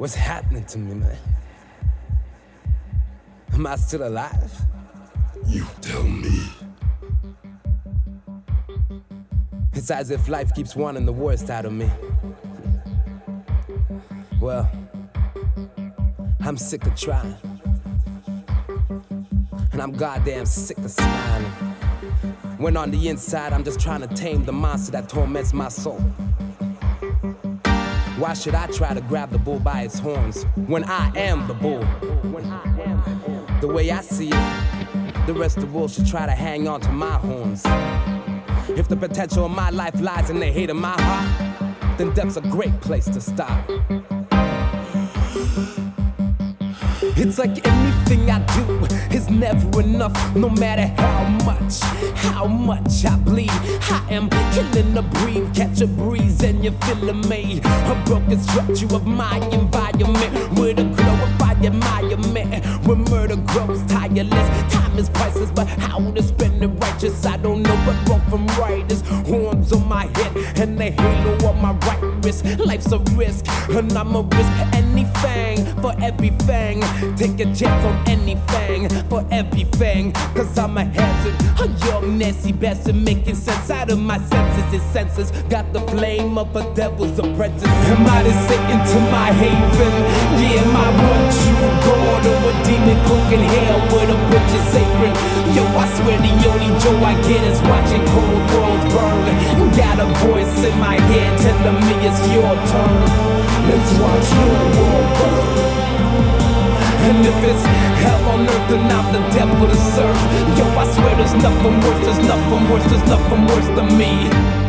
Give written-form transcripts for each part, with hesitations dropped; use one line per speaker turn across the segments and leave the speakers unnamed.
What's happening to me, man? Am I still alive?
You tell me.
It's as if life keeps wanting the worst out of me. Well, I'm sick of trying. And I'm goddamn sick of smiling. When on the inside, I'm just trying to tame the monster that torments my soul. Why should I try to grab the bull by its horns when I am the bull? The way I see it, the rest of the world should try to hang on to my horns. If the potential of my life lies in the hate of my heart, then death's a great place to stop. It's like anything I do is never enough, no matter how much I bleed. I am killing the breathe, catch a breeze and you're feeling me. A broken structure of my environment with a glorified environment where murder grows tireless. Time is priceless, but how to spend it righteous, I don't know what wrong from right is. Horns on my head and the halo on my right wrist. Life's a risk, and I'ma risk anything for everything. Take a chance on anything for everything, cause I'm a hazard, a young nasty bastard making sense out of my senses. His senses got the flame of a devil's apprentice. Am I the Satan to my haven? Yeah, am I one true god or a demon cooking hell with a butcher's apron? Yo, I swear the only joy I get is watching cold worlds burn. Got a voice in my head telling me it's your turn. Let's watch your world burn. And if it's hell on earth, then I'm the devil to serve. Yo, I swear there's nothing worse, there's nothing worse, there's nothing worse than me.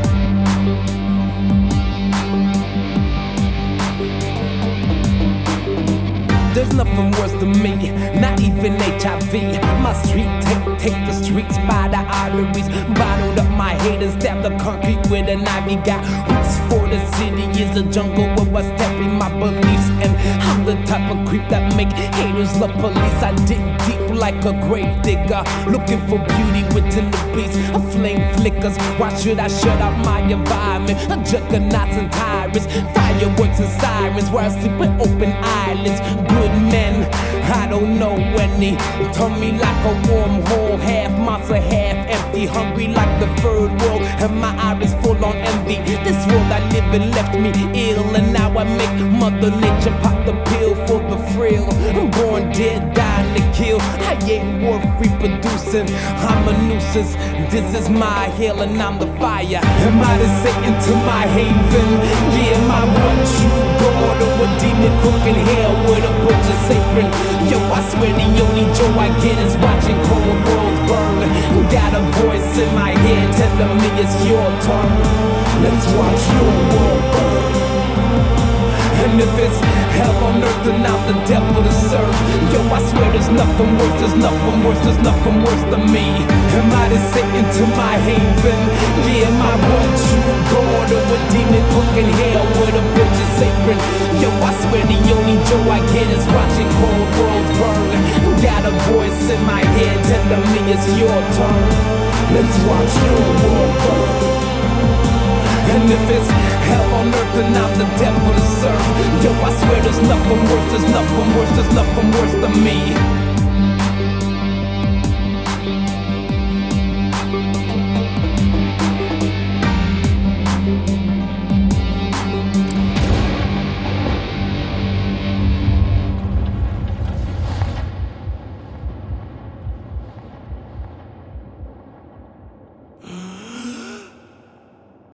There's nothing worse than me, not even HIV. My street take the streets by the arteries. Bottled up my haters, stab the concrete with an ivy. Got roots for the city is a jungle where I step in my beliefs. And I'm the type of creep that make haters love police. I dig deep like a grave digger, looking for beauty within the beast. A flame flickers, why should I shut out my environment? Juggernauts and tyrants, fireworks and sirens, where I sleep with open eyelids. Good men, I don't know any. Turn me like a warm hole, half monster, half empty. Hungry like the third world, and my eyes full on envy. This world I live in left me ill, and now I make Mother Nature pop the pill for the thrill. I'm born dead, dying to kill. I ain't worth reproducing, I'm a nuisance. This is my hell and I'm the fire. Am I the Satan to my haven? Yeah, am I one true god or a demon cooking hell with a butcher's apron? Yo, I swear the only joy I get is watching cold worlds burn. Got a voice in my head telling me it's your turn. Let's watch your world burn. And if it's hell on earth, then I'm the devil to serve. Yo, I swear there's nothing worse, there's nothing worse, there's nothing worse than me. Am I the Satan to my haven? Yeah, am I one true god or a demon cooking hell with a butcher's apron? Yo, I swear the only joy I get is watching cold worlds burn. Got a voice in my head telling me it's your turn. Let's watch your world burn. And if it's hell on earth, then I'm the devil to serve. Yo, I swear there's nothing worse, there's nothing worse, there's nothing worse than me.